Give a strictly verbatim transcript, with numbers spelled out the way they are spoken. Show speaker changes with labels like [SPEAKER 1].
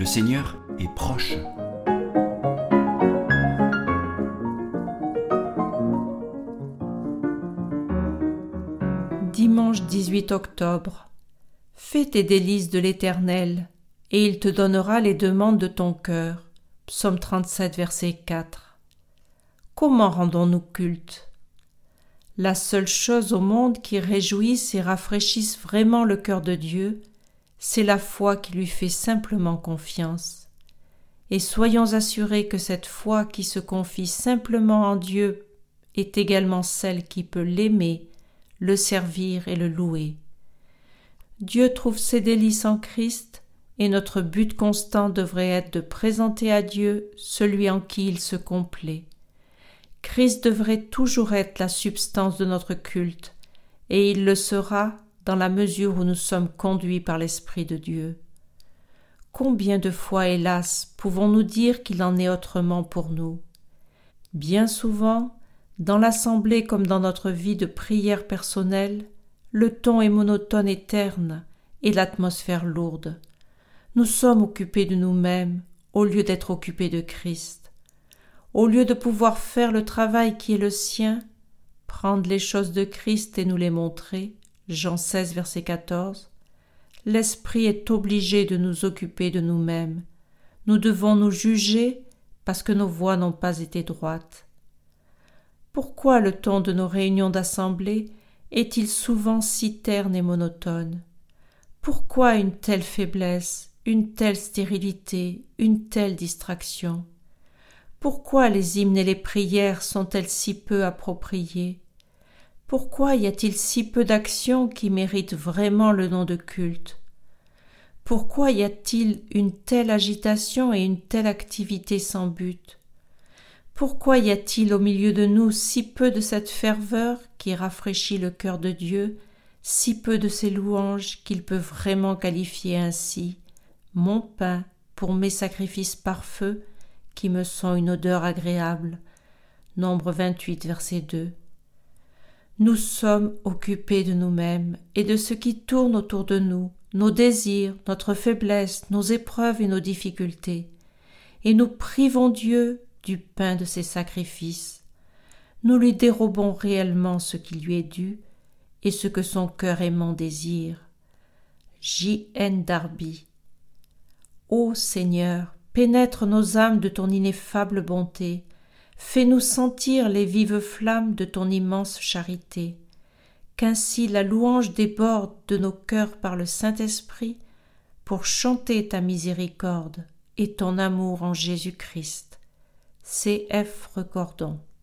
[SPEAKER 1] Le Seigneur est proche.
[SPEAKER 2] Dimanche dix-huit octobre. Fais tes délices de l'Éternel, et il te donnera les demandes de ton cœur. Psaume trente-sept, verset quatre. Comment rendons-nous culte? La seule chose au monde qui réjouisse et rafraîchisse vraiment le cœur de Dieu, c'est la foi qui lui fait simplement confiance. Et soyons assurés que cette foi qui se confie simplement en Dieu est également celle qui peut l'aimer, le servir et le louer. Dieu trouve ses délices en Christ, et notre but constant devrait être de présenter à Dieu celui en qui il se complaît. Christ devrait toujours être la substance de notre culte, et il le sera dans la mesure où nous sommes conduits par l'Esprit de Dieu. Combien de fois, hélas, pouvons-nous dire qu'il en est autrement pour nous? Bien souvent, dans l'assemblée comme dans notre vie de prière personnelle, le ton est monotone et terne, et l'atmosphère lourde. Nous sommes occupés de nous-mêmes, au lieu d'être occupés de Christ. Au lieu de pouvoir faire le travail qui est le sien, prendre les choses de Christ et nous les montrer, Jean seize, verset quatorze, l'Esprit est obligé de nous occuper de nous-mêmes. Nous devons nous juger parce que nos voies n'ont pas été droites. Pourquoi le ton de nos réunions d'assemblée est-il souvent si terne et monotone? Pourquoi une telle faiblesse, une telle stérilité, une telle distraction? Pourquoi les hymnes et les prières sont-elles si peu appropriées? Pourquoi y a-t-il si peu d'actions qui méritent vraiment le nom de culte? Pourquoi y a-t-il une telle agitation et une telle activité sans but? Pourquoi y a-t-il au milieu de nous si peu de cette ferveur qui rafraîchit le cœur de Dieu, si peu de ces louanges qu'il peut vraiment qualifier ainsi, mon pain pour mes sacrifices par feu, qui me sont une odeur agréable. Nombre vingt-huit, verset deux. Nous sommes occupés de nous-mêmes et de ce qui tourne autour de nous, nos désirs, notre faiblesse, nos épreuves et nos difficultés, et nous privons Dieu du pain de ses sacrifices. Nous lui dérobons réellement ce qui lui est dû et ce que son cœur aimant désire. J N Darby. Ô Seigneur, pénètre nos âmes de ton ineffable bonté, fais-nous sentir les vives flammes de ton immense charité, qu'ainsi la louange déborde de nos cœurs par le Saint-Esprit pour chanter ta miséricorde et ton amour en Jésus-Christ. C F Recordon.